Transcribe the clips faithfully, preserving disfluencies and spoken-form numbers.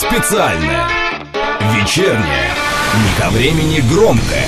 Специальная, вечерняя, не ко времени громкая.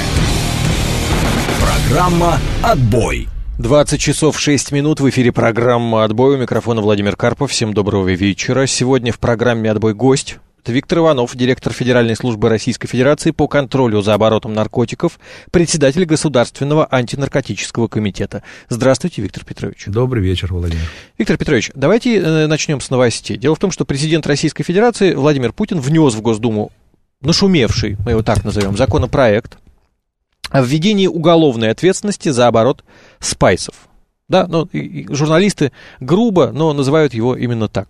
Программа «Отбой». двадцать часов шесть минут, в эфире программа «Отбой». У микрофона Владимир Карпов. Всем доброго вечера. Сегодня в программе «Отбой» гость. Это Виктор Иванов, директор Федеральной службы Российской Федерации по контролю за оборотом наркотиков, председатель Государственного антинаркотического комитета. Здравствуйте, Виктор Петрович. Добрый вечер, Владимир. Виктор Петрович, давайте э, начнем с новостей. Дело в том, что президент Российской Федерации Владимир Путин внес в Госдуму нашумевший, мы его так назовем, законопроект о введении уголовной ответственности за оборот спайсов. Да, ну, и, и журналисты грубо, но называют его именно так.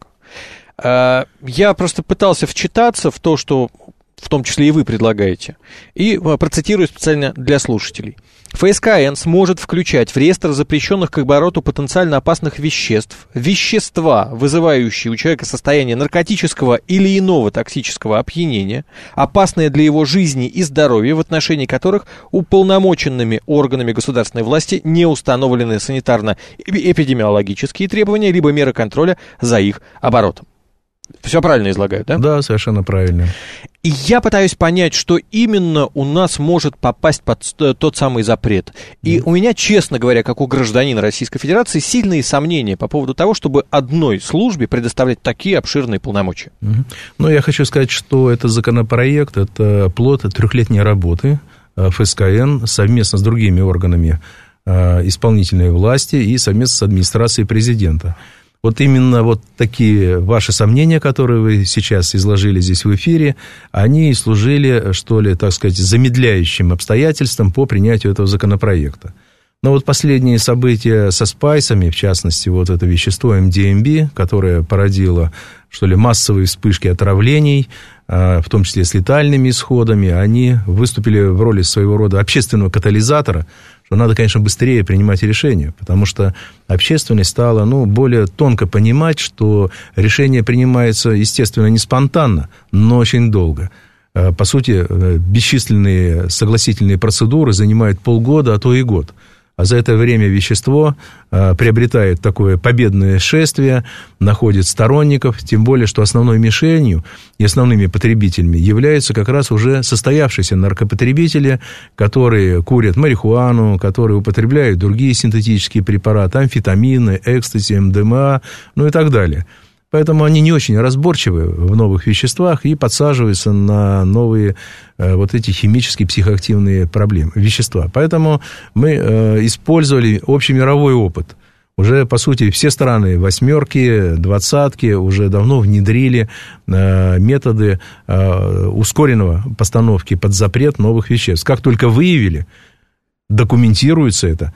Я просто пытался вчитаться в то, что в том числе и вы предлагаете, и процитирую специально для слушателей. ФСКН сможет включать в реестр запрещенных к обороту потенциально опасных веществ вещества, вызывающие у человека состояние наркотического или иного токсического опьянения, опасные для его жизни и здоровья, в отношении которых уполномоченными органами государственной власти не установлены санитарно-эпидемиологические требования, либо меры контроля за их оборотом. Все правильно излагаю, да? Да, совершенно правильно. И я пытаюсь понять, что именно у нас может попасть под тот самый запрет. И mm. у меня, честно говоря, как у гражданина Российской Федерации, сильные сомнения по поводу того, чтобы одной службе предоставлять такие обширные полномочия. Mm-hmm. Ну, я хочу сказать, что этот законопроект, это плод трехлетней работы ФСКН совместно с другими органами исполнительной власти и совместно с администрацией президента. Вот именно вот такие ваши сомнения, которые вы сейчас изложили здесь в эфире, они служили, что ли, так сказать, замедляющим обстоятельством по принятию этого законопроекта. Но вот последние события со спайсами, в частности, вот это вещество эм ди эм би, которое породило, что ли, массовые вспышки отравлений, в том числе с летальными исходами, они выступили в роли своего рода общественного катализатора, что надо, конечно, быстрее принимать решения, потому что общественность стала, ну, более тонко понимать, что решение принимается, естественно, не спонтанно, но очень долго. По сути, бесчисленные согласительные процедуры занимают полгода, а то и год. А за это время вещество а, приобретает такое победное шествие, находит сторонников, тем более, что основной мишенью и основными потребителями являются как раз уже состоявшиеся наркопотребители, которые курят марихуану, которые употребляют другие синтетические препараты, амфетамины, экстази, эм ди эм а, ну и так далее. Поэтому они не очень разборчивы в новых веществах и подсаживаются на новые э, вот эти химические психоактивные проблемы, вещества. Поэтому мы э, использовали общемировой опыт. Уже, по сути, все страны восьмерки, двадцатки уже давно внедрили э, методы э, ускоренного постановки под запрет новых веществ. Как только выявили, документируется это.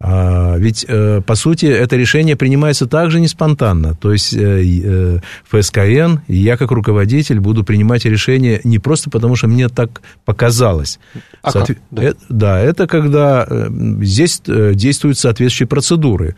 А, ведь, э, по сути, это решение принимается также не спонтанно. То есть э, э, ФСКН, и я как руководитель буду принимать решение не просто потому, что мне так показалось. А Соответ... да. Это, да, это когда э, здесь э, действуют соответствующие процедуры.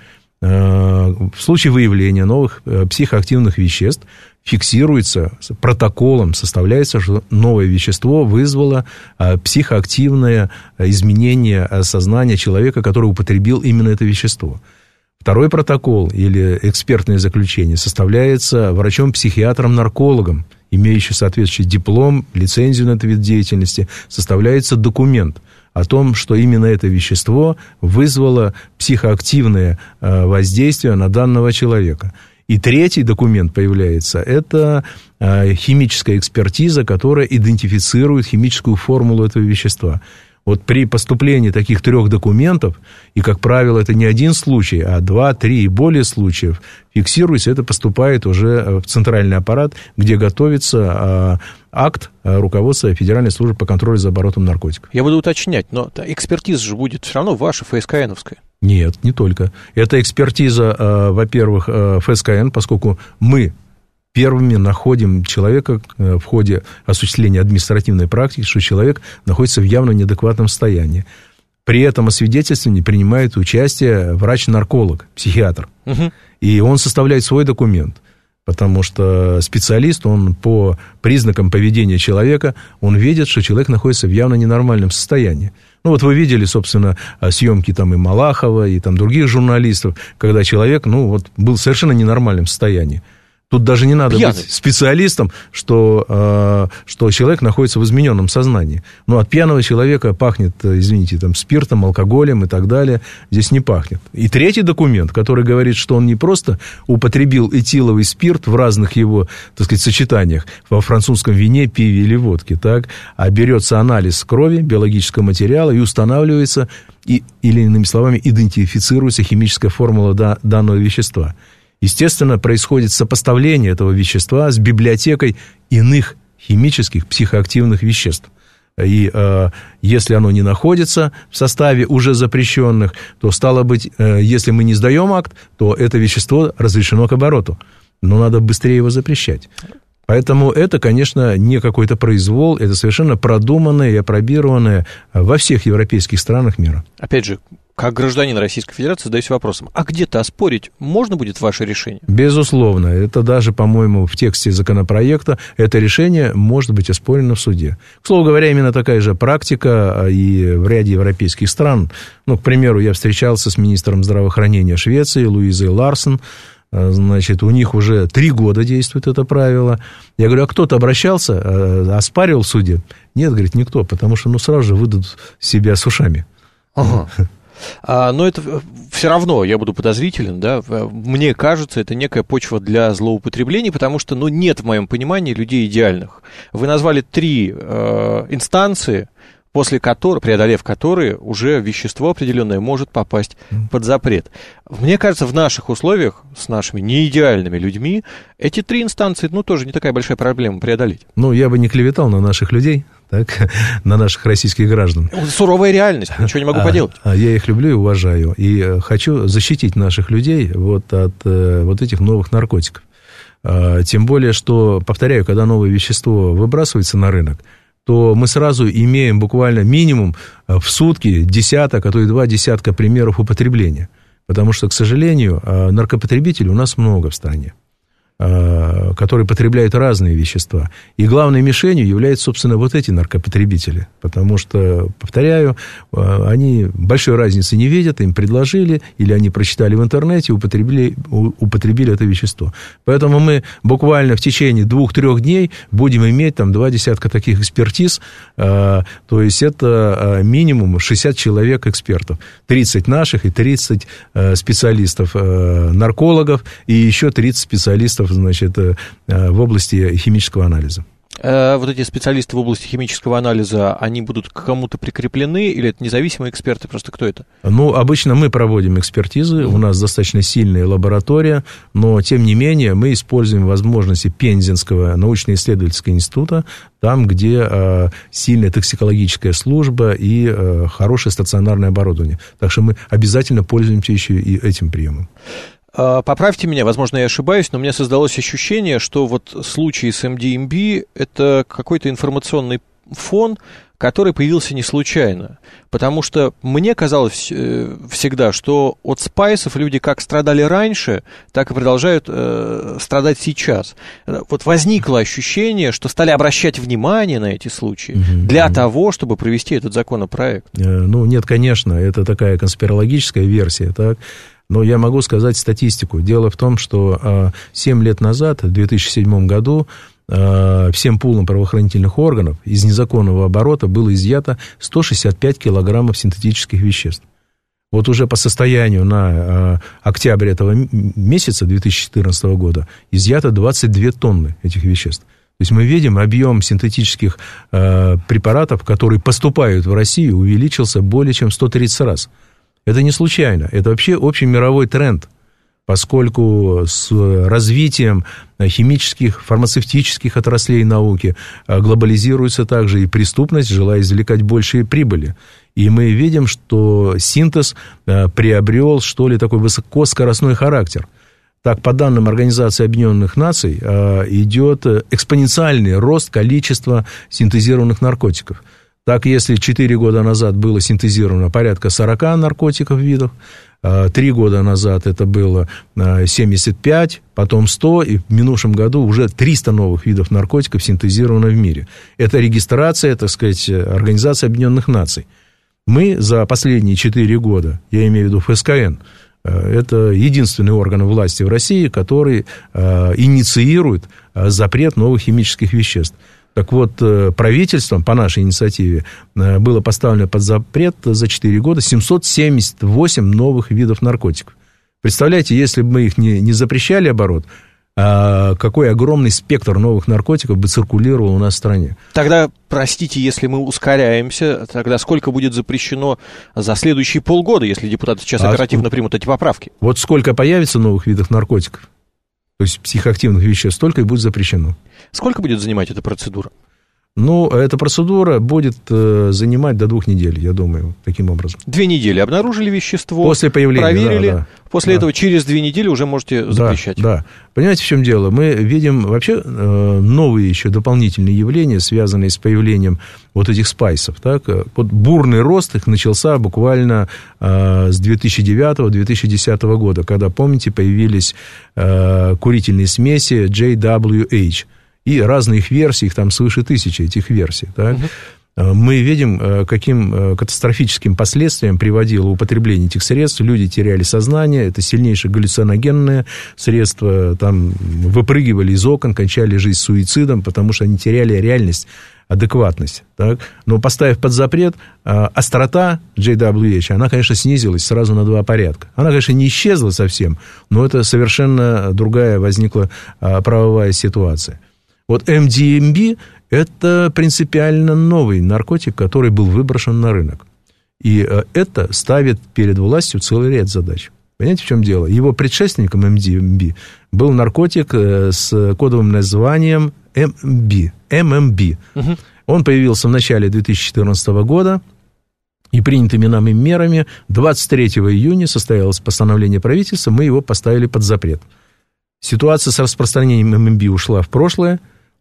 Э, в случае выявления новых э, психоактивных веществ фиксируется протоколом, составляется, что новое вещество вызвало психоактивное изменение сознания человека, который употребил именно это вещество. Второй протокол или экспертное заключение составляется врачом-психиатром-наркологом, имеющим соответствующий диплом, лицензию на этот вид деятельности, составляется документ о том, что именно это вещество вызвало психоактивное воздействие на данного человека. И третий документ появляется, это химическая экспертиза, которая идентифицирует химическую формулу этого вещества. Вот при поступлении таких трех документов, и, как правило, это не один случай, а два, три и более случаев, фиксируется, это поступает уже в центральный аппарат, где готовится акт руководства Федеральной службы по контролю за оборотом наркотиков. Я буду уточнять, но экспертиза же будет все равно ваша, ФСКНовская. Нет, не только. Это экспертиза, во-первых, ФСКН, поскольку мы первыми находим человека в ходе осуществления административной практики, что человек находится в явно неадекватном состоянии. При этом освидетельствовании принимает участие врач-нарколог, психиатр. Угу. И он составляет свой документ. Потому что специалист, он по признакам поведения человека, он видит, что человек находится в явно ненормальном состоянии. Ну, вот вы видели, собственно, съемки там и Малахова, и там других журналистов, когда человек, ну, вот, был в совершенно ненормальном состоянии. Тут даже не надо Пьяный. быть специалистом, что, э, что человек находится в измененном сознании. Но от пьяного человека пахнет, извините, там, спиртом, алкоголем и так далее. Здесь не пахнет. И третий документ, который говорит, что он не просто употребил этиловый спирт в разных его, так сказать, сочетаниях, во французском вине, пиве или водке, так, а берется анализ крови, биологического материала и устанавливается, и, или, иными словами, идентифицируется химическая формула да, данного вещества. Естественно, происходит сопоставление этого вещества с библиотекой иных химических психоактивных веществ. И э, если оно не находится в составе уже запрещенных, то, стало быть, э, если мы не сдаем акт, то это вещество разрешено к обороту. Но надо быстрее его запрещать. Поэтому это, конечно, не какой-то произвол, это совершенно продуманное и апробированное во всех европейских странах мира. Опять же, как гражданин Российской Федерации задаюсь вопросом, а где-то оспорить можно будет ваше решение? Безусловно. Это даже, по-моему, в тексте законопроекта это решение может быть оспорено в суде. К слову говоря, именно такая же практика и в ряде европейских стран. Ну, к примеру, я встречался с министром здравоохранения Швеции Луизой Ларсон. Значит, у них уже три года действует это правило. Я говорю, а кто-то обращался, оспаривал в суде? Нет, говорит, никто, потому что ну, сразу же выдадут себя с ушами. Ага. А, но это все равно, я буду подозрителен, да, мне кажется, это некая почва для злоупотреблений, потому что, ну, нет в моем понимании людей идеальных. Вы назвали три э, инстанции, после которых, преодолев которые, уже вещество определенное может попасть под запрет. Мне кажется, в наших условиях, с нашими неидеальными людьми, эти три инстанции, ну, тоже не такая большая проблема преодолеть. Ну, я бы не клеветал на наших людей, так, на наших российских граждан. Суровая реальность, ничего не могу а, поделать. А я их люблю и уважаю, и хочу защитить наших людей вот от вот этих новых наркотиков. Тем более, что, повторяю, когда новое вещество выбрасывается на рынок, то мы сразу имеем буквально минимум в сутки десяток, а то и два десятка примеров употребления. Потому что, к сожалению, наркопотребителей у нас много в стране, которые потребляют разные вещества. И главной мишенью являются, собственно, вот эти наркопотребители. Потому что, повторяю, они большой разницы не видят, им предложили, или они прочитали в интернете, употребили, употребили это вещество. Поэтому мы буквально в течение двух-трех дней будем иметь там два десятка таких экспертиз. То есть это минимум шестьдесят человек экспертов. тридцать наших и тридцать специалистов-наркологов, и еще тридцать специалистов, значит, в области химического анализа. Вот эти специалисты в области химического анализа, они будут к кому-то прикреплены, или это независимые эксперты, просто кто это? Ну, обычно мы проводим экспертизы, у нас достаточно сильная лаборатория, но, тем не менее, мы используем возможности Пензенского научно-исследовательского института, там, где э, сильная токсикологическая служба и э, хорошее стационарное оборудование. Так что мы обязательно пользуемся еще и этим приемом. Поправьте меня, возможно, я ошибаюсь, но у меня создалось ощущение, что вот случай с эм ди эм би – это какой-то информационный фон, который появился не случайно. Потому что мне казалось э, всегда, что от спайсов люди как страдали раньше, так и продолжают э, страдать сейчас. Вот возникло ощущение, что стали обращать внимание на эти случаи mm-hmm. для mm-hmm. того, чтобы провести этот законопроект. Э, ну, нет, конечно, это такая конспирологическая версия, так. Но я могу сказать статистику. Дело в том, что семь лет назад, в две тысячи седьмом году, всем пулом правоохранительных органов из незаконного оборота было изъято сто шестьдесят пять килограммов синтетических веществ. Вот уже по состоянию на октябрь этого месяца, две тысячи четырнадцатого года, изъято двадцать две тонны этих веществ. То есть мы видим, объем синтетических препаратов, которые поступают в Россию, увеличился более чем в сто тридцать раз. Это не случайно, это вообще общий мировой тренд, поскольку с развитием химических, фармацевтических отраслей науки глобализируется также и преступность, желая извлекать большие прибыли. И мы видим, что синтез приобрел, что ли, такой высокоскоростной характер. Так, по данным Организации Объединенных Наций, идет экспоненциальный рост количества синтезированных наркотиков. Так, если четыре года назад было синтезировано порядка сорок наркотиков видов, три года назад это было семьдесят пять, потом сто, и в минувшем году уже триста новых видов наркотиков синтезировано в мире. Это регистрация, так сказать, Организации Объединенных Наций. Мы за последние четыре года, я имею в виду эф эс ка эн, Это единственный орган власти в России, который инициирует запрет новых химических веществ. Так вот, правительством по нашей инициативе было поставлено под запрет за четыре года семьсот семьдесят восемь новых видов наркотиков. Представляете, если бы мы их не, не запрещали оборот, какой огромный спектр новых наркотиков бы циркулировал у нас в стране. Тогда, простите, если мы ускоряемся, тогда сколько будет запрещено за следующие полгода, если депутаты сейчас а оперативно примут эти поправки? Вот сколько появится новых видов наркотиков, то есть психоактивных веществ, столько и будет запрещено. Сколько будет занимать эта процедура? Ну, эта процедура будет э, занимать до двух недель, я думаю, таким образом. Две недели обнаружили вещество, после появления, проверили, да, да, после да. этого через две недели уже можете запрещать. Да, да. Понимаете, в чем дело? Мы видим вообще э, новые еще дополнительные явления, связанные с появлением вот этих спайсов. Так? Вот бурный рост их начался буквально э, с две тысячи девятого - две тысячи десятого года, когда, помните, появились э, курительные смеси джей дабл ю эйч. И разные их версии, их там свыше тысячи этих версий. Так? Uh-huh. Мы видим, каким катастрофическим последствиям приводило употребление этих средств. Люди теряли сознание, это сильнейшее галлюциногенное средство, там выпрыгивали из окон, кончали жизнь суицидом, потому что они теряли реальность, адекватность. Так? Но поставив под запрет, острота джей дабл ю эйч, она, конечно, снизилась сразу на два порядка. Она, конечно, не исчезла совсем, но это совершенно другая возникла правовая ситуация. Вот эм ди эм би – это принципиально новый наркотик, который был выброшен на рынок. И это ставит перед властью целый ряд задач. Понимаете, в чем дело? Его предшественником эм ди эм би был наркотик с кодовым названием эм эм би. эм эм би. Угу. Он появился в начале две тысячи четырнадцатого года, и принятыми нами мерами двадцать третьего июня состоялось постановление правительства, мы его поставили под запрет. Ситуация с распространением эм эм би ушла в прошлое,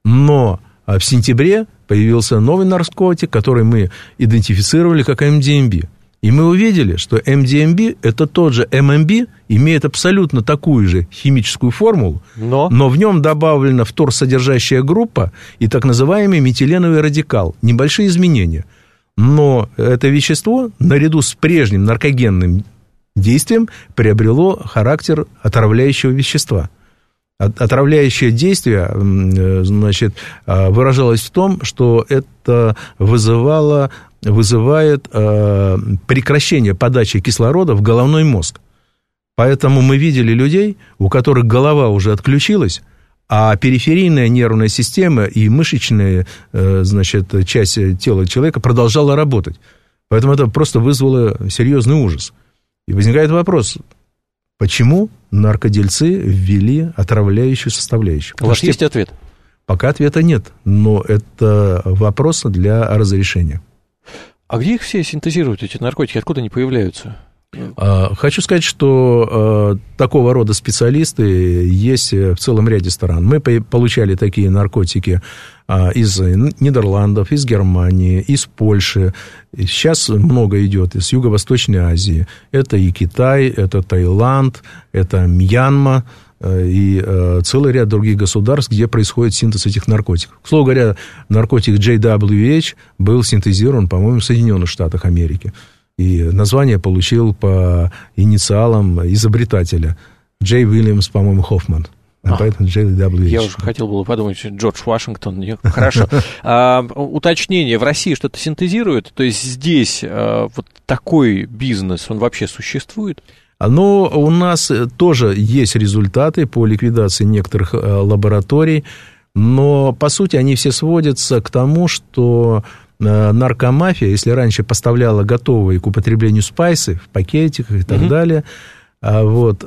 но в сентябре появился новый наркотик, который мы идентифицировали как эм ди эм би. И мы увидели, что эм ди эм би – это тот же эм эм би, имеет абсолютно такую же химическую формулу, но, но в нем добавлена фторсодержащая группа и так называемый метиленовый радикал. Небольшие изменения. Но это вещество, наряду с прежним наркогенным действием, приобрело характер отравляющего вещества. Отравляющее действие, значит, выражалось в том, что это вызывало, вызывает прекращение подачи кислорода в головной мозг. Поэтому мы видели людей, у которых голова уже отключилась, а периферийная нервная система и мышечная, значит, часть тела человека продолжала работать. Поэтому это просто вызвало серьезный ужас. И возникает вопрос: почему наркодельцы ввели отравляющую составляющую? У вас есть ответ? Пока ответа нет, но это вопрос для разрешения. А где их все синтезируют, эти наркотики? Откуда они появляются? Хочу сказать, что такого рода специалисты есть в целом ряде стран. Мы получали такие наркотики из Нидерландов, из Германии, из Польши. Сейчас много идет из Юго-Восточной Азии. Это и Китай, это Таиланд, это Мьянма и целый ряд других государств, где происходит синтез этих наркотиков. К слову говоря, наркотик джей дабл ю эйч был синтезирован, по-моему, в Соединенных Штатах Америки. И название получил по инициалам изобретателя. Джей Уильямс, по-моему, Хоффман. А, поэтому джей дабл ю эйч. Я уже хотел было подумать, Джордж Вашингтон. Нет? Хорошо. А, уточнение. В России что-то синтезируют? То есть здесь а, вот такой бизнес, он вообще существует? Но у нас тоже есть результаты по ликвидации некоторых лабораторий. Но, по сути, они все сводятся к тому, что наркомафия, если раньше поставляла готовые к употреблению спайсы в пакетиках и так mm-hmm. далее, вот,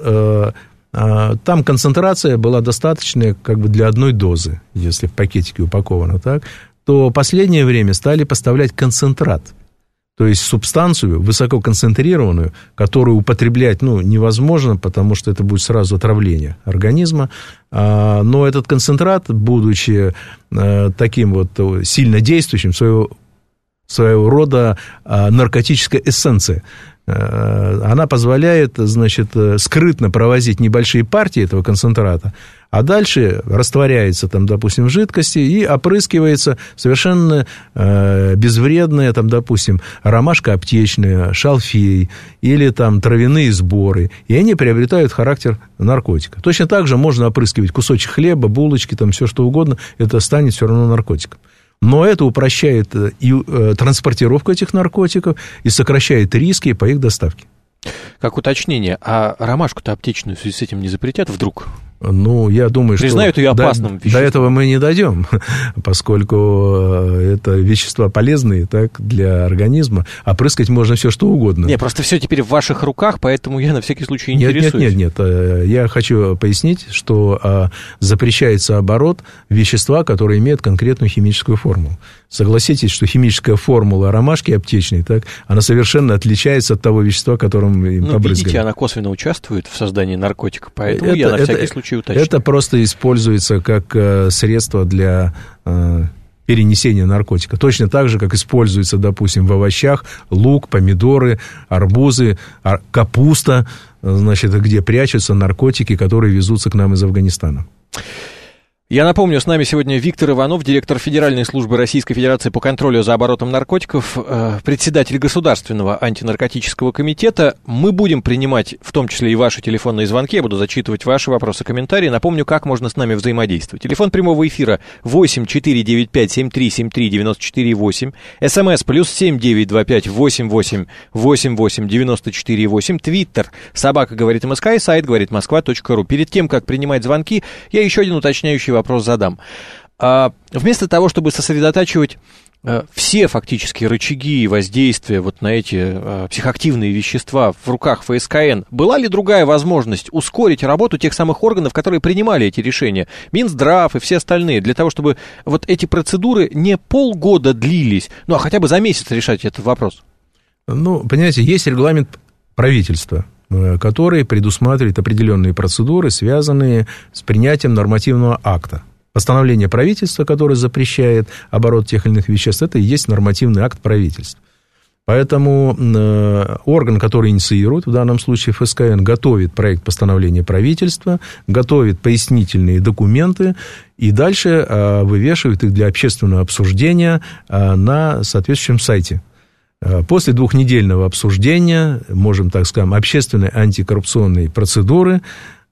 там концентрация была достаточная как бы для одной дозы, если в пакетике упаковано, так, то в последнее время стали поставлять концентрат, то есть субстанцию высококонцентрированную, которую употреблять ну, невозможно, потому что это будет сразу отравление организма. Но этот концентрат, будучи таким вот сильно действующим, своего, своего рода наркотическая эссенция, она позволяет, значит, скрытно провозить небольшие партии этого концентрата, а дальше растворяется, там, допустим, в жидкости и опрыскивается совершенно э, безвредная, там, допустим, ромашка аптечная, шалфей или там травяные сборы, и они приобретают характер наркотика. Точно так же можно опрыскивать кусочек хлеба, булочки, там, все что угодно, это станет все равно наркотиком. Но это упрощает и э, транспортировку этих наркотиков и сокращает риски по их доставке. Как уточнение, а ромашку-то аптечную в связи с этим не запретят вдруг? Ну, я думаю, что... Признают ее опасным до, до этого мы не дойдем, поскольку это вещества полезные, так, для организма. Опрыскать можно все, что угодно. Не, просто все теперь в ваших руках, поэтому я на всякий случай интересуюсь. Нет, нет, нет, нет. Я хочу пояснить, что запрещается оборот вещества, которые имеют конкретную химическую формулу. Согласитесь, что химическая формула ромашки аптечной, так, она совершенно отличается от того вещества, которым им ну, побрызгали. Видите, она косвенно участвует в создании наркотика, поэтому это, я на это, всякий случай уточню. Это просто используется как э, средство для э, перенесения наркотика. Точно так же, как используется, допустим, в овощах лук, помидоры, арбузы, ар- капуста, значит, где прячутся наркотики, которые везутся к нам из Афганистана. Я напомню, с нами сегодня Виктор Иванов, директор Федеральной службы Российской Федерации по контролю за оборотом наркотиков, председатель Государственного антинаркотического комитета. Мы будем принимать в том числе и ваши телефонные звонки, я буду зачитывать ваши вопросы, комментарии. Напомню, как можно с нами взаимодействовать. Телефон прямого эфира восемь четыре девять пять семь три семь три девять четыре восемь, СМС плюс семь девять два пять восемь восемь восемь восемь девяносто четыре восемь, Твиттер, собака говорит МСК и сайт говорит москва точка ру. Перед тем, как принимать звонки, я еще один уточняющий вопрос вопрос задам. А, вместо того, чтобы сосредотачивать а, все фактически рычаги воздействия вот на эти а, психоактивные вещества в руках ФСКН, была ли другая возможность ускорить работу тех самых органов, которые принимали эти решения, Минздрав и все остальные, для того, чтобы вот эти процедуры не полгода длились, ну, а хотя бы за месяц решать этот вопрос? Ну, понимаете, есть регламент правительства, который предусматривает определенные процедуры, связанные с принятием нормативного акта. Постановление правительства, которое запрещает оборот тех или иных веществ, это и есть нормативный акт правительства. Поэтому э, орган, который инициирует, в данном случае ФСКН, готовит проект постановления правительства, готовит пояснительные документы и дальше э, вывешивает их для общественного обсуждения э, на соответствующем сайте. После двухнедельного обсуждения, можем так сказать, общественной антикоррупционной процедуры,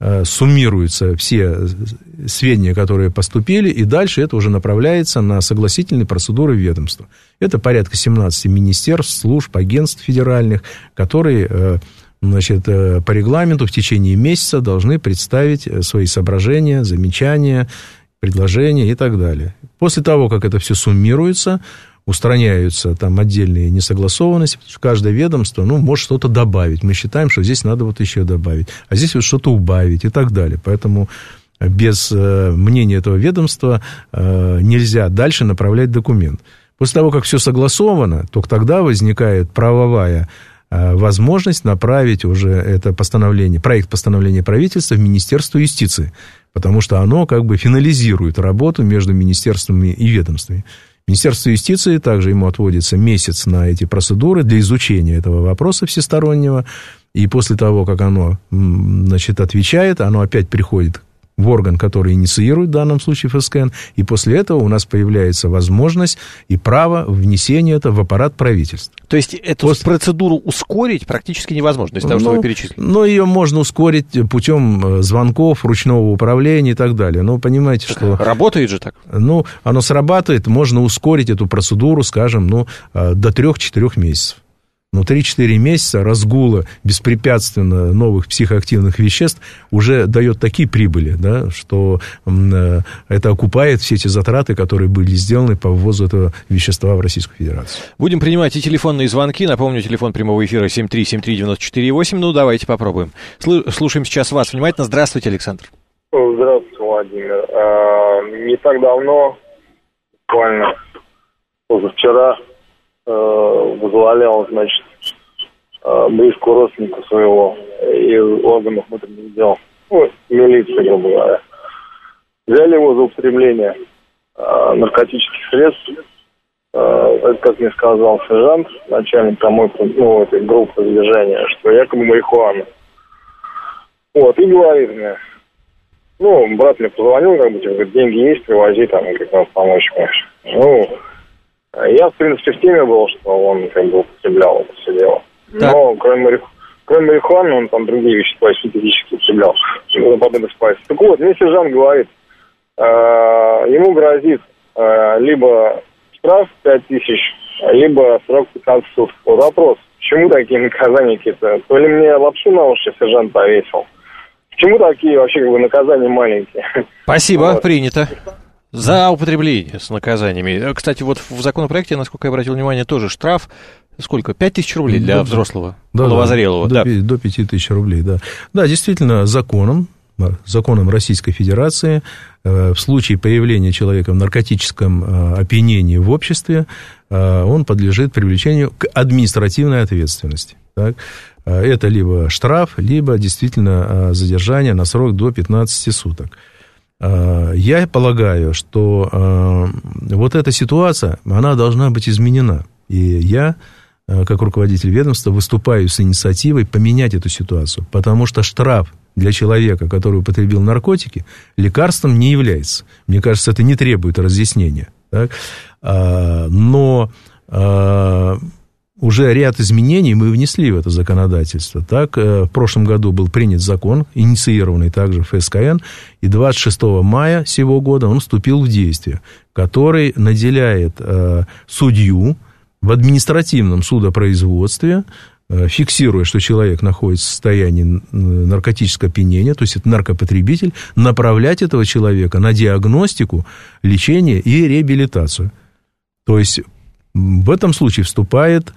суммируются все сведения, которые поступили, и дальше это уже направляется на согласительные процедуры ведомства. Это порядка семнадцать министерств, служб, агентств федеральных, которые, значит, по регламенту в течение месяца должны представить свои соображения, замечания, предложения и так далее. После того, как это все суммируется, устраняются там отдельные несогласованности, потому что каждое ведомство, ну, может что-то добавить. Мы считаем, что здесь надо вот еще добавить, а здесь вот что-то убавить и так далее. Поэтому без э, мнения этого ведомства э, нельзя дальше направлять документ. После того, как все согласовано, только тогда возникает правовая э, возможность направить уже это постановление, проект постановления правительства в Министерство юстиции, потому что оно как бы финализирует работу между министерствами и ведомствами. Министерство юстиции, также ему отводится месяц на эти процедуры для изучения этого вопроса всестороннего, и после того, как оно, значит, отвечает, оно опять приходит в орган, который инициирует, в данном случае ФСКН, и после этого у нас появляется возможность и право внесения этого в аппарат правительства. То есть эту после... процедуру ускорить практически невозможно, из того, ну, что вы перечислили? Ну, ее можно ускорить путем звонков, ручного управления и так далее. Ну, понимаете, так что... Работает же так? Ну, оно срабатывает, можно ускорить эту процедуру, скажем, ну, до трех-четырех месяцев. Но три-четыре месяца разгула беспрепятственно новых психоактивных веществ уже дает такие прибыли, да, что э, это окупает все эти затраты, которые были сделаны по ввозу этого вещества в Российскую Федерацию. Будем принимать и телефонные звонки. Напомню, телефон прямого эфира семь три семь три девять четыре восемь. Ну, давайте попробуем. Слушаем сейчас вас внимательно. Здравствуйте, Александр. Здравствуйте, Владимир. А, не так давно, буквально позавчера, возглавлял, значит, близкого родственника своего из органов внутренних дел, ну, милиции, грубо говоря. Взяли его за употребление наркотических средств, это, как мне сказал сержант, начальник самой, ну, этой группы движения, что якобы марихуана. Вот, и говорит мне, ну, брат мне позвонил, как бы, типа, говорит, деньги есть, привози, там, как надо помочь, конечно. Ну, я, в принципе, в теме был, что он, как бы, употреблял это все дело. Так. Но, кроме, марих... кроме марихуаны, он там другие вещества синтетически употреблял. Подобных спайсов. Так вот, мне сержант говорит, э, ему грозит э, либо штраф пять тысяч, либо срок пятнадцать суток. Вот вопрос, почему такие наказания какие-то? То ли мне лапшу на уши сержант повесил? Почему такие вообще как бы наказания маленькие? Спасибо, вот. Принято. За употребление с наказаниями. Кстати, вот в законопроекте, насколько я обратил внимание, тоже штраф. Сколько? пять тысяч рублей для да, взрослого, да, половозрелого. Да, да. До, до пяти тысяч рублей, да. Да, действительно, законом, законом Российской Федерации э, в случае появления человека в наркотическом э, опьянении в обществе, э, он подлежит привлечению к административной ответственности. Так? Э, это либо штраф, либо действительно э, задержание на срок до пятнадцати суток. Э, я полагаю, что э, вот эта ситуация, она должна быть изменена. И я, как руководитель ведомства, выступаю с инициативой поменять эту ситуацию, потому что штраф для человека, который употребил наркотики, лекарством не является. Мне кажется, это не требует разъяснения. Так? Но уже ряд изменений мы внесли в это законодательство. Так, в прошлом году был принят закон, инициированный также эф эс ка эн, и двадцать шестого мая сего года он вступил в действие, который наделяет судью в административном судопроизводстве, фиксируя, что человек находится в состоянии наркотического опьянения, то есть это наркопотребитель, направлять этого человека на диагностику, лечение и реабилитацию. То есть в этом случае вступает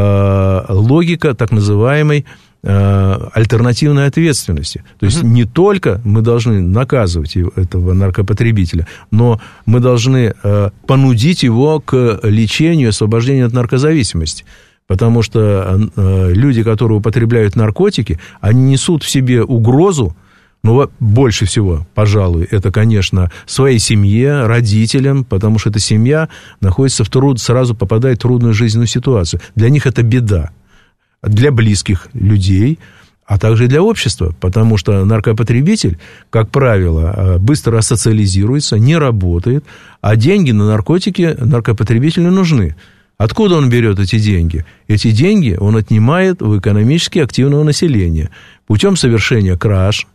э, логика так называемой э, альтернативной ответственности. То есть mm-hmm. не только мы должны наказывать этого наркопотребителя, но мы должны э, понудить его к лечению, освобождению от наркозависимости. Потому что э, люди, которые употребляют наркотики, они несут в себе угрозу. Ну, больше всего, пожалуй, это, конечно, своей семье, родителям, потому что эта семья находится в труд, сразу попадает в трудную жизненную ситуацию. Для них это беда. Для близких людей, а также и для общества, потому что наркопотребитель, как правило, быстро асоциализируется, не работает, а деньги на наркотики наркопотребителю нужны. Откуда он берет эти деньги? Эти деньги он отнимает у экономически активного населения путем совершения краж,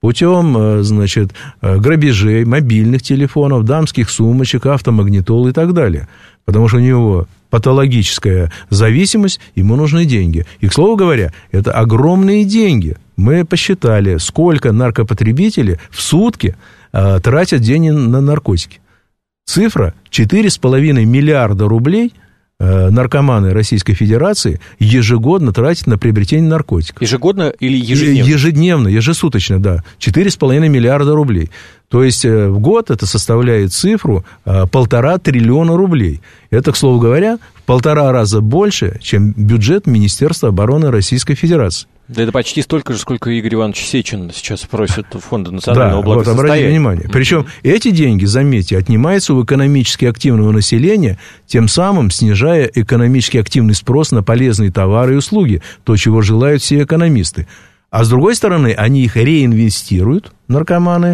путем, значит, грабежей, мобильных телефонов, дамских сумочек, автомагнитол и так далее. Потому что у него патологическая зависимость, ему нужны деньги. И, к слову говоря, это огромные деньги. Мы посчитали, сколько наркопотребители в сутки а, тратят деньги на наркотики. Цифра четыре с половиной миллиарда рублей наркоманы Российской Федерации ежегодно тратят на приобретение наркотиков. Ежегодно или ежедневно? Ежедневно, ежесуточно, да. четыре с половиной миллиарда рублей. То есть в год это составляет цифру полтора триллиона рублей. Это, к слову говоря, в полтора раза больше, чем бюджет Министерства обороны Российской Федерации. Да это почти столько же, сколько Игорь Иванович Сечин сейчас просит Фонда национального да, благосостояния. Вот, обратите внимание. Mm-hmm. Причем эти деньги, заметьте, отнимаются у экономически активного населения, тем самым снижая экономически активный спрос на полезные товары и услуги, то, чего желают все экономисты. А с другой стороны, они их реинвестируют, наркоманы,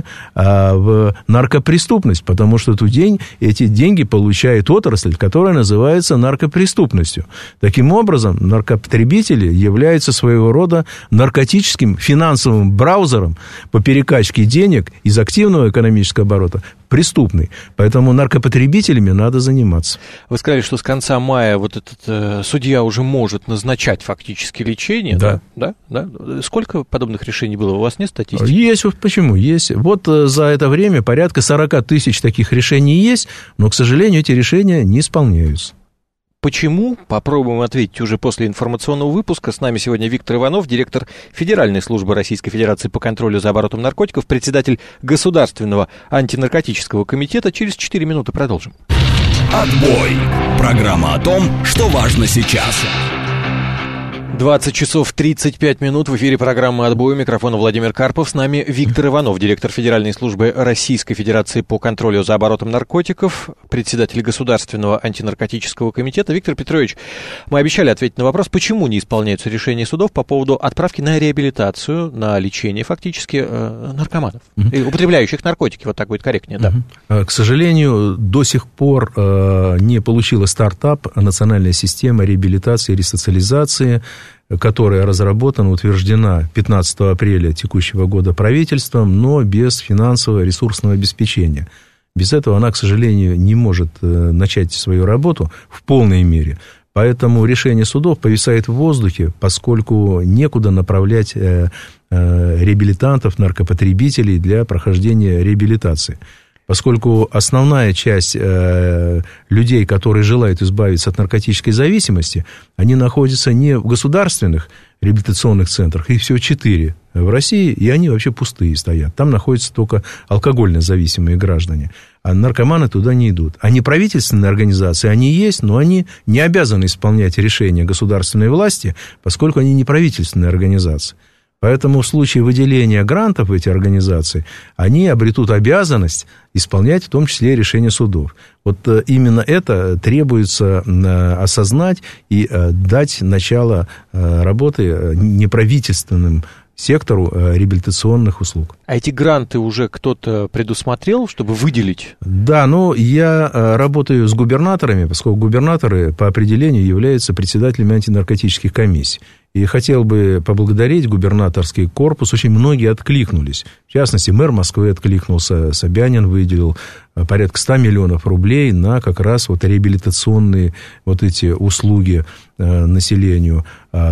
в наркопреступность, потому что эту день, эти деньги получает отрасль, которая называется наркопреступностью. Таким образом, наркопотребители являются своего рода наркотическим финансовым браузером по перекачке денег из активного экономического оборота в преступный. Поэтому наркопотребителями надо заниматься. Вы сказали, что с конца мая вот этот э, судья уже может назначать фактически лечение. Да. Да? Да? Да? Сколько подобных решений было? У вас нет статистики? Есть. Почему? Есть. Вот за это время порядка сорок тысяч таких решений есть, но, к сожалению, эти решения не исполняются. Почему? Попробуем ответить уже после информационного выпуска. С нами сегодня Виктор Иванов, директор Федеральной службы Российской Федерации по контролю за оборотом наркотиков, председатель Государственного антинаркотического комитета. Через четыре минуты продолжим. Отбой. Программа о том, что важно сейчас. двадцать часов тридцать пять минут. В эфире программа «Отбой». У микрофона Владимир Карпов. С нами Виктор Иванов, директор Федеральной службы Российской Федерации по контролю за оборотом наркотиков, председатель Государственного антинаркотического комитета. Виктор Петрович, мы обещали ответить на вопрос, почему не исполняются решения судов по поводу отправки на реабилитацию, на лечение фактически э, наркоманов, mm-hmm. употребляющих наркотики. Вот так будет корректнее, да. Mm-hmm. К сожалению, до сих пор э, не получила стартап национальная система реабилитации и ресоциализации, которая разработана, утверждена пятнадцатого апреля текущего года правительством, но без финансового ресурсного обеспечения. Без этого она, к сожалению, не может начать свою работу в полной мере. Поэтому решение судов повисает в воздухе, поскольку некуда направлять реабилитантов, наркопотребителей для прохождения реабилитации. Поскольку основная часть э, людей, которые желают избавиться от наркотической зависимости, они находятся не в государственных реабилитационных центрах, их всего четыре в России, и они вообще пустые стоят. Там находятся только алкогольно зависимые граждане, а наркоманы туда не идут. А неправительственные организации, они есть, но они не обязаны исполнять решения государственной власти, поскольку они неправительственные организации. Поэтому в случае выделения грантов в эти организации, они обретут обязанность исполнять в том числе и решения судов. Вот именно это требуется осознать и дать начало работы неправительственным сектору реабилитационных услуг. А эти гранты уже кто-то предусмотрел, чтобы выделить? Да, ну, я работаю с губернаторами, поскольку губернаторы по определению являются председателями антинаркотических комиссий. И хотел бы поблагодарить губернаторский корпус. Очень многие откликнулись. В частности, мэр Москвы откликнулся, Собянин выделил порядка ста миллионов рублей на как раз вот реабилитационные вот эти услуги населению.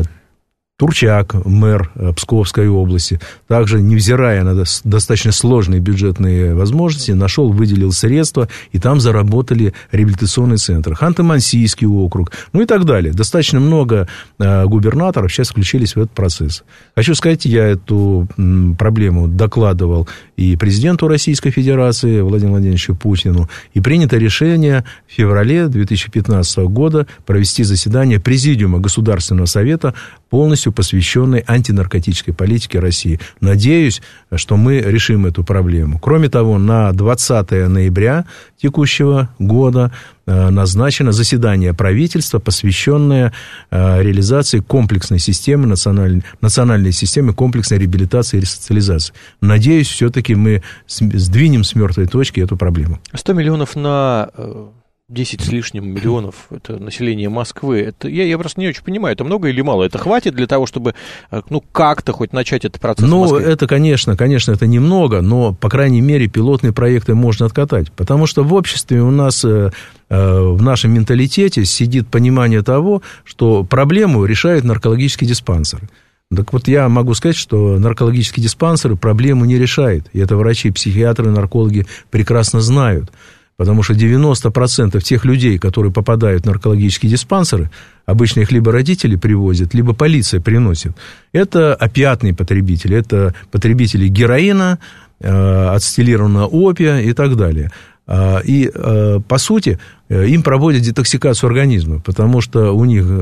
Турчак, мэр Псковской области, также, невзирая на достаточно сложные бюджетные возможности, нашел, выделил средства, и там заработали реабилитационные центры. Ханты-Мансийский округ, ну и так далее. Достаточно много губернаторов сейчас включились в этот процесс. Хочу сказать, я эту проблему докладывал и президенту Российской Федерации Владимиру Владимировичу Путину, и принято решение в феврале две тысячи пятнадцатого года провести заседание Президиума Государственного Совета, полностью посвященной антинаркотической политике России. Надеюсь, что мы решим эту проблему. Кроме того, на двадцатое ноября текущего года назначено заседание правительства, посвященное реализации комплексной системы, национальной, национальной системы комплексной реабилитации и ресоциализации. Надеюсь, все-таки мы сдвинем с мертвой точки эту проблему. сто миллионов на десять с лишним миллионов, это население Москвы. Это, я, я просто не очень понимаю, это много или мало? Это хватит для того, чтобы ну, как-то хоть начать этот процесс ну, в Москве? Ну, это, конечно, конечно, это немного, но, по крайней мере, пилотные проекты можно откатать. Потому что в обществе у нас, э, в нашем менталитете сидит понимание того, что проблему решают наркологические диспансеры. Так вот, я могу сказать, что наркологические диспансеры проблему не решают. И это врачи, психиатры, наркологи прекрасно знают. Потому что девяносто процентов тех людей, которые попадают в наркологические диспансеры, обычно их либо родители привозят, либо полиция приносит. Это опиатные потребители, это потребители героина, ацетилированного опия и так далее. И, по сути, им проводят детоксикацию организма, потому что у них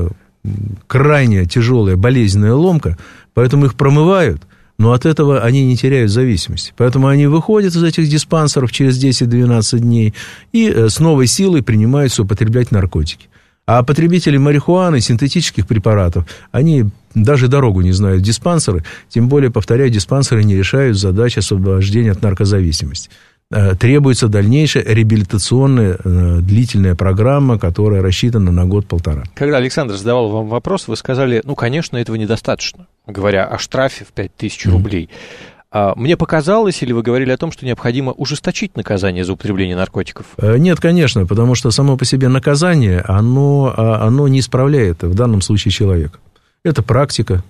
крайне тяжелая болезненная ломка, поэтому их промывают. Но от этого они не теряют зависимости. Поэтому они выходят из этих диспансеров через десять-двенадцать дней и с новой силой принимаются употреблять наркотики. А потребители марихуаны, синтетических препаратов, они даже дорогу не знают в диспансеры. Тем более, повторяю, диспансеры не решают задачи освобождения от наркозависимости. Требуется дальнейшая реабилитационная длительная программа, которая рассчитана на год-полтора. Когда Александр задавал вам вопрос, вы сказали, ну, конечно, этого недостаточно, говоря о штрафе в пять тысяч рублей. Mm-hmm. Мне показалось, или вы говорили о том, что необходимо ужесточить наказание за употребление наркотиков? Нет, конечно, потому что само по себе наказание, оно, оно не исправляет в данном случае человека. Это практика.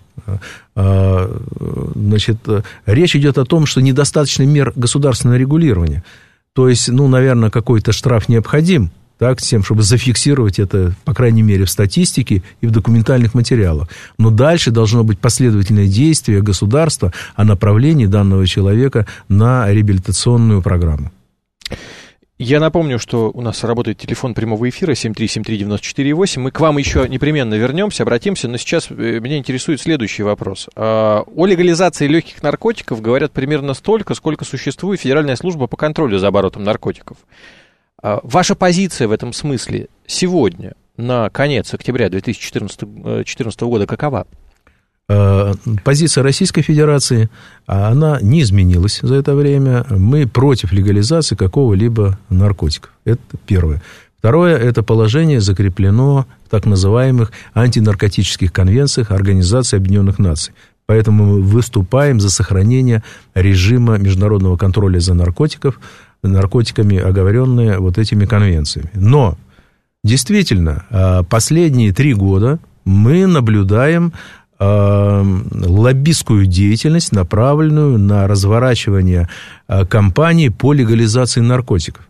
Значит, речь идет о том, что недостаточно мер государственного регулирования. То есть, ну, наверное, какой-то штраф необходим, так, с тем, чтобы зафиксировать это, по крайней мере, в статистике и в документальных материалах. Но дальше должно быть последовательное действие государства о направлении данного человека на реабилитационную программу. Я напомню, что у нас работает телефон прямого эфира семь три семь три девять четыре восемь. Мы к вам еще непременно вернемся, обратимся, но сейчас меня интересует следующий вопрос. О легализации легких наркотиков говорят примерно столько, сколько существует Федеральная служба по контролю за оборотом наркотиков. Ваша позиция в этом смысле сегодня, на конец октября две тысячи четырнадцатого года, какова? Позиция Российской Федерации, она не изменилась за это время. Мы против легализации какого-либо наркотика. Это первое. Второе, это положение закреплено в так называемых антинаркотических конвенциях Организации Объединенных Наций. Поэтому мы выступаем за сохранение режима международного контроля за наркотиков, наркотиками, оговоренные вот этими конвенциями. Но, действительно, последние три года мы наблюдаем лоббистскую деятельность, направленную на разворачивание кампаний по легализации наркотиков.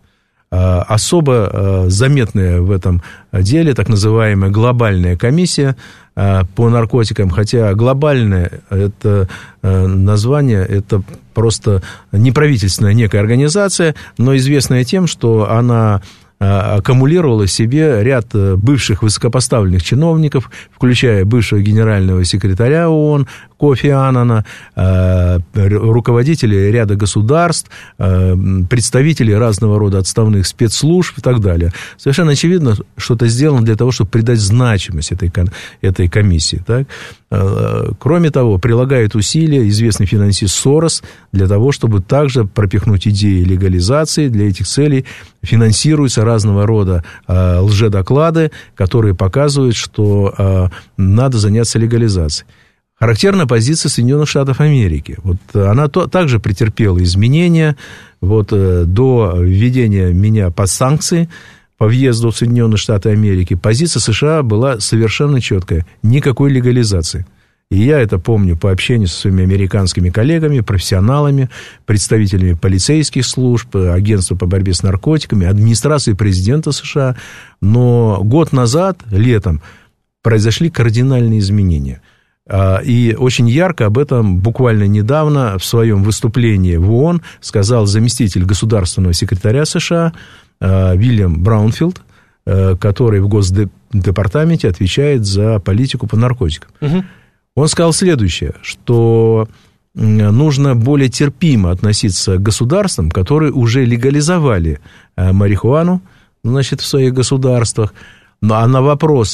Особо заметная в этом деле так называемая глобальная комиссия по наркотикам, хотя глобальное это название, это просто неправительственная некая организация, но известная тем, что она аккумулировала в себе ряд бывших высокопоставленных чиновников, включая бывшего генерального секретаря ООН Кофи Аннана, руководителей ряда государств, представителей разного рода отставных спецслужб и так далее. Совершенно очевидно, что это сделано для того, чтобы придать значимость этой, этой комиссии. Так? Кроме того, прилагает усилия известный финансист Сорос для того, чтобы также пропихнуть идеи легализации. Для этих целей финансируются разного рода лжедоклады, которые показывают, что надо заняться легализацией. Характерна позиция Соединенных Штатов Америки. Вот она то, также претерпела изменения. Вот, до введения меня под санкции по въезду в Соединенные Штаты Америки позиция США была совершенно четкая. Никакой легализации. И я это помню по общению со своими американскими коллегами, профессионалами, представителями полицейских служб, агентства по борьбе с наркотиками, администрации президента США. Но год назад, летом, произошли кардинальные изменения. И очень ярко об этом буквально недавно в своем выступлении в ООН сказал заместитель государственного секретаря США Уильям Браунфилд, который в Госдепартаменте отвечает за политику по наркотикам. Угу. Он сказал следующее, что нужно более терпимо относиться к государствам, которые уже легализовали марихуану, значит, в своих государствах. А на вопрос...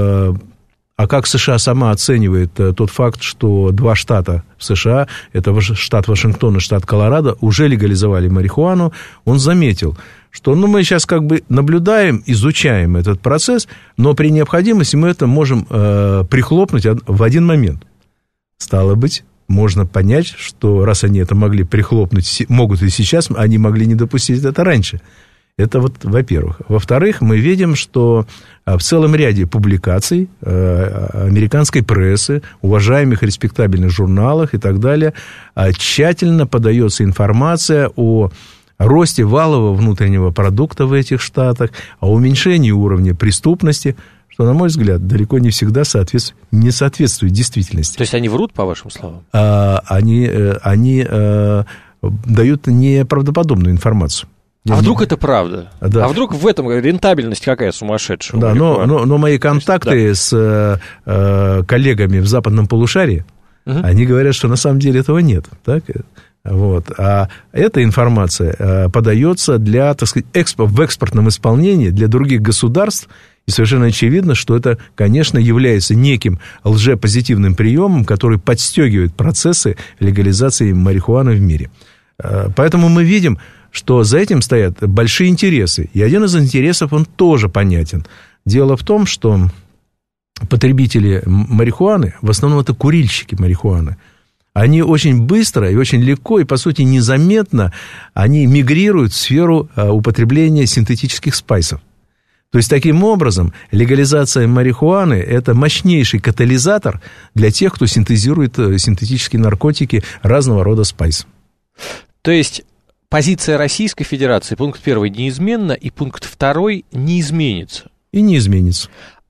А как США сама оценивает тот факт, что два штата в США, это штат Вашингтон и штат Колорадо, уже легализовали марихуану, он заметил, что ну, мы сейчас как бы наблюдаем, изучаем этот процесс, но при необходимости мы это можем э, прихлопнуть в один момент. Стало быть, можно понять, что раз они это могли прихлопнуть, могут и сейчас, они могли не допустить это раньше. Это вот, во-первых. Во-вторых, мы видим, что в целом ряде публикаций американской прессы, уважаемых респектабельных журналах и так далее, тщательно подается информация о росте валового внутреннего продукта в этих штатах, о уменьшении уровня преступности, что, на мой взгляд, далеко не всегда соответствует, не соответствует действительности. То есть они врут, по вашим словам? Они, они дают неправдоподобную информацию. А вдруг это правда? Да. А вдруг в этом рентабельность какая сумасшедшая? Да, но, но, но мои контакты да. с э, коллегами в западном полушарии, угу. они говорят, что на самом деле этого нет. Так? Вот. А эта информация э, подается для, так сказать, экспо, в экспортном исполнении для других государств, и совершенно очевидно, что это, конечно, является неким лжепозитивным приемом, который подстегивает процессы легализации марихуаны в мире. Э, поэтому мы видим, что за этим стоят большие интересы. И один из интересов, он тоже понятен. Дело в том, что потребители марихуаны, в основном это курильщики марихуаны, они очень быстро и очень легко, и, по сути, незаметно, они мигрируют в сферу употребления синтетических спайсов. То есть, таким образом, легализация марихуаны – это мощнейший катализатор для тех, кто синтезирует синтетические наркотики разного рода спайс. То есть... Позиция Российской Федерации, пункт первый, неизменна, и пункт второй не изменится. И не изменится.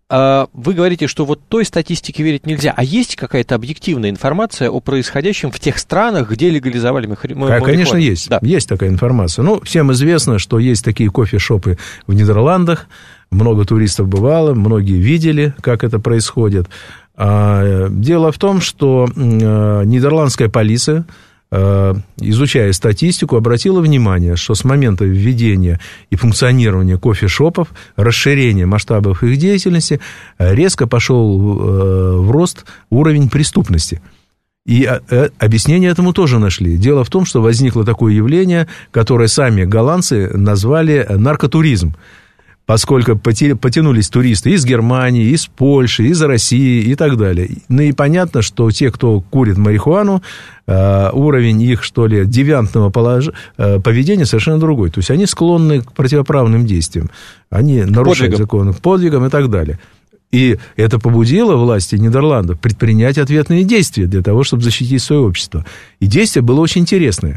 Вы говорите, что вот той статистике верить нельзя. А есть какая-то объективная информация о происходящем в тех странах, где легализовали марихуану? Конечно, есть. Да. Есть такая информация. Ну, всем известно, что есть такие кофе-шопы в Нидерландах. Много туристов бывало, многие видели, как это происходит. Дело в том, что нидерландская полиция, изучая статистику, обратила внимание, что с момента введения и функционирования кофешопов, расширения масштабов их деятельности, резко пошел в рост уровень преступности. И объяснение этому тоже нашли. Дело в том, что возникло такое явление, которое сами голландцы назвали наркотуризм. Поскольку потянулись туристы из Германии, из Польши, из России и так далее. Ну и понятно, что те, кто курит марихуану, уровень их, что ли, девиантного полож... поведения совершенно другой. То есть они склонны к противоправным действиям. Они нарушают законы, к подвигам и так далее. И это побудило власти Нидерландов предпринять ответные действия для того, чтобы защитить свое общество. И действие было очень интересное.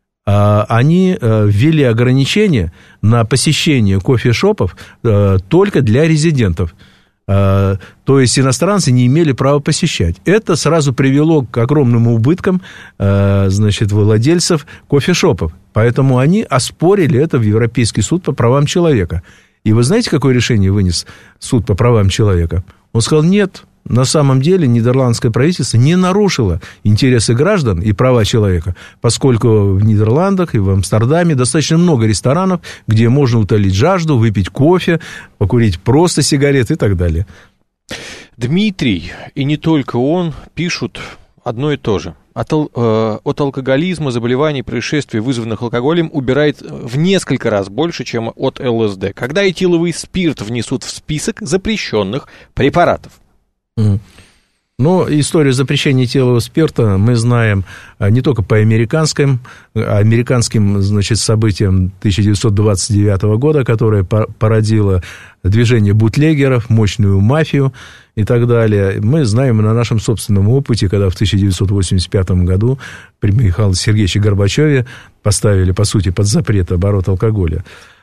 Они ввели ограничения на посещение кофешопов только для резидентов. То есть иностранцы не имели права посещать. Это сразу привело к огромным убыткам, значит, владельцев кофешопов. Поэтому они оспорили это в Европейский суд по правам человека. И вы знаете, какое решение вынес суд по правам человека? Он сказал, нет, на самом деле нидерландское правительство не нарушило интересы граждан и права человека, поскольку в Нидерландах и в Амстердаме достаточно много ресторанов, где можно утолить жажду, выпить кофе, покурить просто сигареты и так далее. Дмитрий, и не только он, пишут одно и то же. От, э, от алкоголизма, заболеваний, происшествий, вызванных алкоголем, убирает в несколько раз больше, чем от ЛСД. Когда этиловый спирт внесут в список запрещенных препаратов? Ну, историю запрещения этилового спирта мы знаем не только по американским, американским, значит, событиям тысяча девятьсот двадцать девятого года, которое породило движение бутлегеров, мощную мафию и так далее. Мы знаем на нашем собственном опыте, когда в тысяча девятьсот восемьдесят пятом году при Михаиле Сергеевиче Горбачеве поставили, по сути, под запрет оборот алкоголя.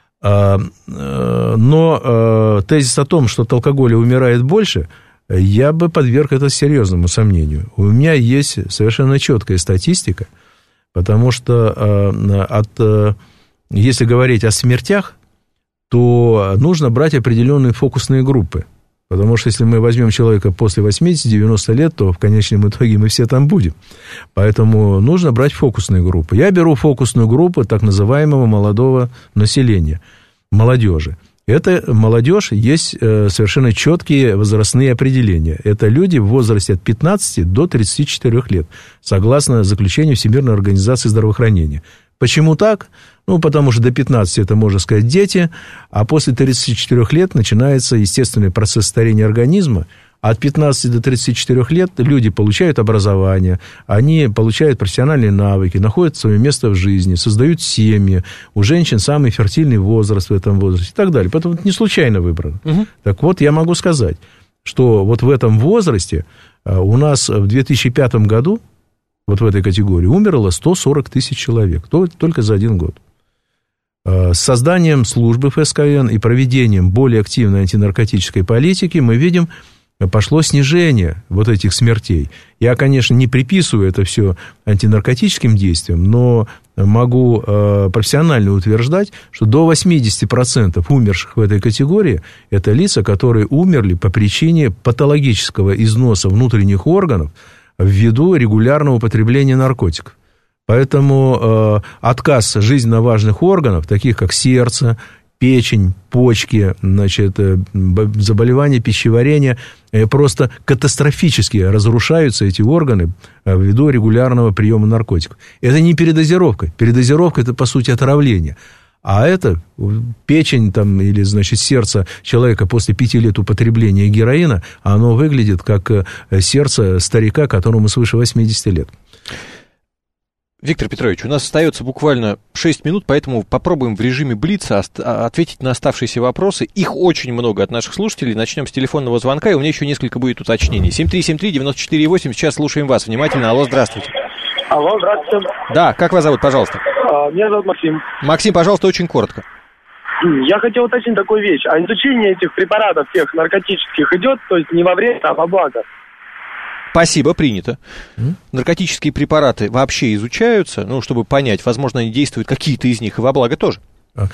Но тезис о том, что от алкоголя умирает больше, я бы подверг это серьезному сомнению. У меня есть совершенно четкая статистика, потому что э, от, э, если говорить о смертях, то нужно брать определенные фокусные группы. Потому что если мы возьмем человека после восьмидесяти-девяноста лет, то в конечном итоге мы все там будем. Поэтому нужно брать фокусные группы. Я беру фокусную группу так называемого молодого населения, молодежи. Это молодежь, есть совершенно четкие возрастные определения. Это люди в возрасте от пятнадцати до тридцати четырёх лет, согласно заключению Всемирной организации здравоохранения. Почему так? Ну, потому что до пятнадцати это, можно сказать, дети, а после тридцати четырёх лет начинается естественный процесс старения организма. От пятнадцати до тридцати четырёх лет люди получают образование, они получают профессиональные навыки, находят свое место в жизни, создают семьи. У женщин самый фертильный возраст в этом возрасте и так далее. Поэтому это не случайно выбрано. Угу. Так вот, я могу сказать, что вот в этом возрасте у нас в две тысячи пятом году, вот в этой категории, умерло сто сорок тысяч человек, только за один год. С созданием службы ФСКН и проведением более активной антинаркотической политики мы видим, пошло снижение вот этих смертей. Я, конечно, не приписываю это все антинаркотическим действиям, но могу э, профессионально утверждать, что до восьмидесяти процентов умерших в этой категории – это лица, которые умерли по причине патологического износа внутренних органов ввиду регулярного употребления наркотиков. Поэтому э, отказ жизненно важных органов, таких как сердце, печень, почки, значит, заболевания пищеварения, просто катастрофически разрушаются эти органы ввиду регулярного приема наркотиков. Это не передозировка. Передозировка – это, по сути, отравление. А это печень там, или, значит, сердце человека после пяти лет употребления героина, оно выглядит как сердце старика, которому свыше восьмидесяти лет. Виктор Петрович, у нас остается буквально шесть минут, поэтому попробуем в режиме блица ответить на оставшиеся вопросы. Их очень много от наших слушателей. Начнем с телефонного звонка, и у меня еще несколько будет уточнений. семь три семь три девять четыре восемь. Сейчас слушаем вас внимательно. Алло, здравствуйте. Алло, здравствуйте. Да, как вас зовут, пожалуйста? А, меня зовут Максим. Максим, пожалуйста, очень коротко. Я хотел уточнить такую вещь. А изучение этих препаратов, тех наркотических, идет, то есть не во вред, а во благо? Спасибо, принято. Mm? Наркотические препараты вообще изучаются, ну, чтобы понять, возможно, они действуют, какие-то из них, и во благо тоже.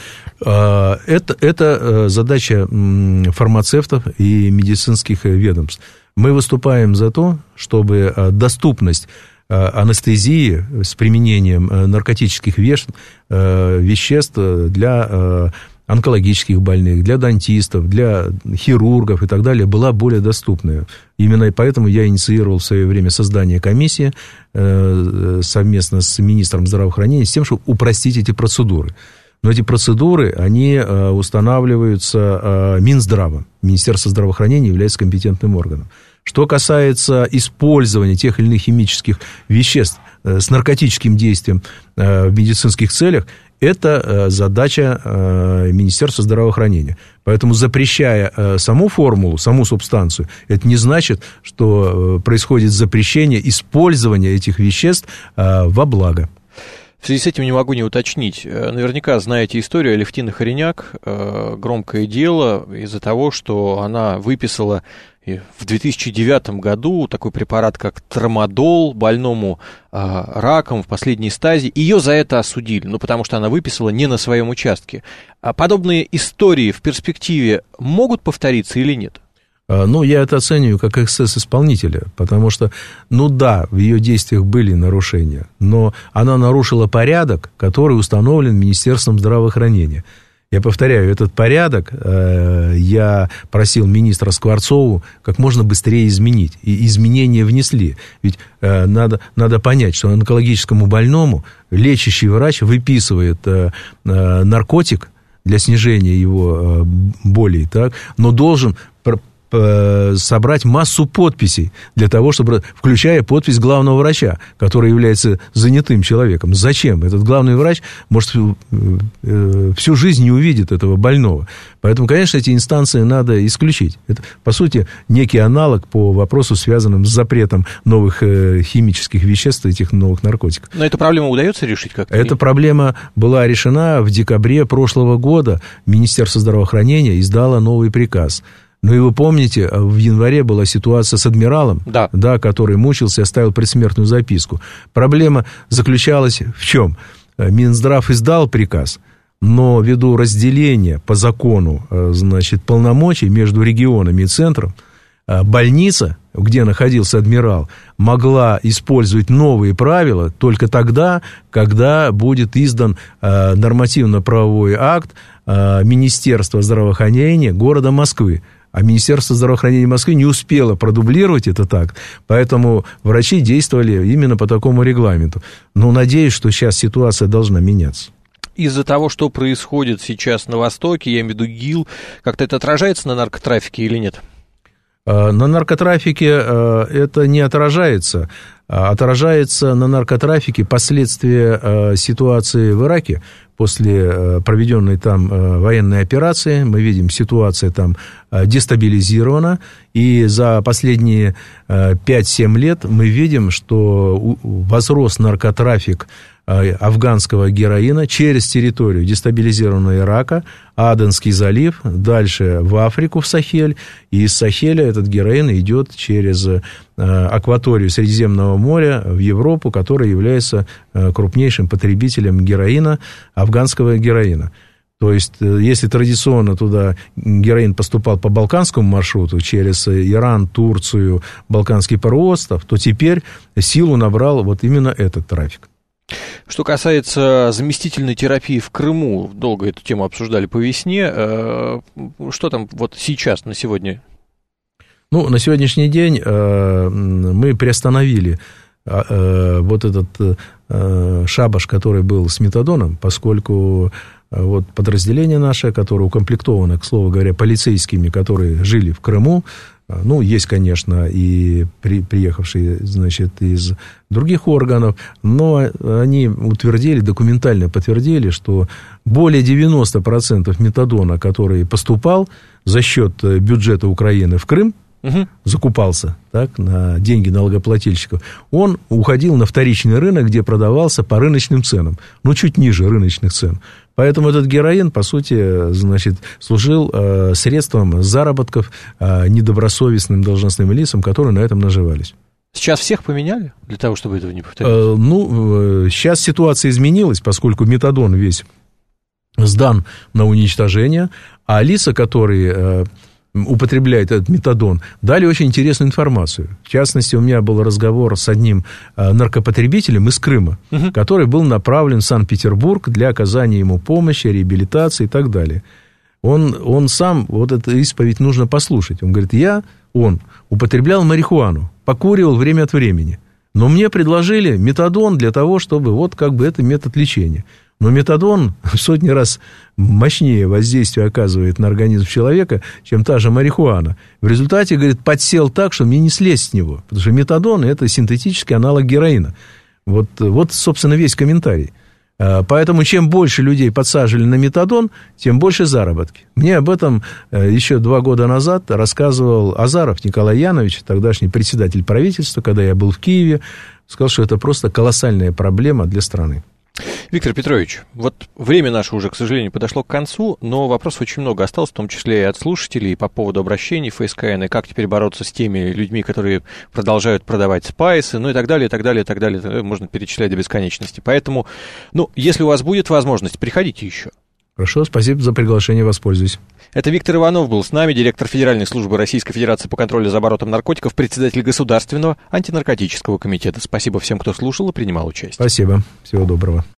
Это, это задача фармацевтов и медицинских ведомств. Мы выступаем за то, чтобы доступность анестезии с применением наркотических веществ, веществ для онкологических больных, для дантистов, для хирургов и так далее была более доступная. Именно поэтому я инициировал в свое время создание комиссии совместно с министром здравоохранения с тем, чтобы упростить эти процедуры. Но эти процедуры, они устанавливаются Минздравом. Министерство здравоохранения является компетентным органом. Что касается использования тех или иных химических веществ с наркотическим действием в медицинских целях, это задача Министерства здравоохранения. Поэтому, запрещая саму формулу, саму субстанцию, это не значит, что происходит запрещение использования этих веществ во благо. В связи с этим не могу не уточнить. Наверняка знаете историю Алевтины Хориняк. Громкое дело из-за того, что она выписала в две тысячи девятом году такой препарат, как трамадол, больному раком в последней стадии. Ее за это осудили, ну, потому что она выписала не на своем участке. А подобные истории в перспективе могут повториться или нет? Ну, я это оцениваю как эксцесс исполнителя, потому что, ну да, в ее действиях были нарушения, но она нарушила порядок, который установлен Министерством здравоохранения. Я повторяю, этот порядок э, я просил министра Скворцову как можно быстрее изменить, и изменения внесли. Ведь э, надо, надо понять, что онкологическому больному лечащий врач выписывает э, э, наркотик для снижения его э, болей, так, но должен собрать массу подписей для того, чтобы, включая подпись главного врача, который является занятым человеком. Зачем? Этот главный врач, может, всю жизнь не увидит этого больного. Поэтому, конечно, эти инстанции надо исключить. Это, по сути, некий аналог по вопросу, связанным с запретом новых химических веществ, этих новых наркотиков. Но эту проблему удается решить как-то? Эта проблема была решена в декабре прошлого года. Министерство здравоохранения издало новый приказ. Ну, и вы помните, в январе была ситуация с адмиралом, да. Да, который мучился и оставил предсмертную записку. Проблема заключалась в чем? Минздрав издал приказ, но ввиду разделения по закону, значит, полномочий между регионами и центром, больница, где находился адмирал, могла использовать новые правила только тогда, когда будет издан нормативно-правовой акт Министерства здравоохранения города Москвы. А Министерство здравоохранения Москвы не успело продублировать этот акт, поэтому врачи действовали именно по такому регламенту. Но надеюсь, что сейчас ситуация должна меняться. Из-за того, что происходит сейчас на Востоке, я имею в виду ИГИЛ, как-то это отражается на наркотрафике или нет? На наркотрафике это не отражается. Отражается на наркотрафике последствия ситуации в Ираке. После проведенной там военной операции мы видим, ситуация там дестабилизирована, и за последние пять-семь лет мы видим, что возрос наркотрафик афганского героина через территорию дестабилизированного Ирака, Аденский залив, дальше в Африку, в Сахель, и из Сахеля этот героин идет через акваторию Средиземного моря в Европу, которая является крупнейшим потребителем героина, афганского героина. То есть, если традиционно туда героин поступал по балканскому маршруту, через Иран, Турцию, Балканский полуостров, то теперь силу набрал вот именно этот трафик. Что касается заместительной терапии в Крыму, долго эту тему обсуждали по весне, что там вот сейчас, на сегодня? Ну, на сегодняшний день мы приостановили вот этот шабаш, который был с метадоном, поскольку вот подразделение наше, которое укомплектовано, к слову говоря, полицейскими, которые жили в Крыму, ну, есть, конечно, и при, приехавшие, значит, из других органов, но они утвердили, документально подтвердили, что более девяносто процентов метадона, который поступал за счет бюджета Украины в Крым, угу. закупался так, на деньги налогоплательщиков, он уходил на вторичный рынок, где продавался по рыночным ценам, ну, чуть ниже рыночных цен. Поэтому этот героин, по сути, значит, служил э, средством заработков э, недобросовестным должностным лицам, которые на этом наживались. Сейчас всех поменяли для того, чтобы этого не повторилось? Э, ну, э, сейчас ситуация изменилась, поскольку метадон весь сдан на уничтожение, а лица, которые э, употребляют этот метадон, дали очень интересную информацию. В частности, у меня был разговор с одним э, наркопотребителем из Крыма, угу. который был направлен в Санкт-Петербург для оказания ему помощи, реабилитации и так далее. Он, он сам, вот эту исповедь нужно послушать. Он говорит, я, он, употреблял марихуану, покуривал время от времени, но мне предложили метадон для того, чтобы вот как бы это метод лечения. Но метадон в сотни раз мощнее воздействие оказывает на организм человека, чем та же марихуана. В результате, говорит, подсел так, что мне не слезть с него. Потому что метадон – это синтетический аналог героина. Вот, вот, собственно, весь комментарий. Поэтому чем больше людей подсаживали на метадон, тем больше заработки. Мне об этом еще два года назад рассказывал Азаров Николай Янович, тогдашний председатель правительства, когда я был в Киеве. Сказал, что это просто колоссальная проблема для страны. Виктор Петрович, вот время наше уже, к сожалению, подошло к концу, но вопросов очень много осталось, в том числе и от слушателей по поводу обращений в ФСКН, и как теперь бороться с теми людьми, которые продолжают продавать спайсы, ну и так далее, и так далее, и так далее. Можно перечислять до бесконечности. Поэтому, ну, если у вас будет возможность, приходите еще. Хорошо, спасибо за приглашение, воспользуюсь. Это Виктор Иванов был с нами, директор Федеральной службы Российской Федерации по контролю за оборотом наркотиков, председатель Государственного антинаркотического комитета. Спасибо всем, кто слушал и принимал участие. Спасибо, всего доброго.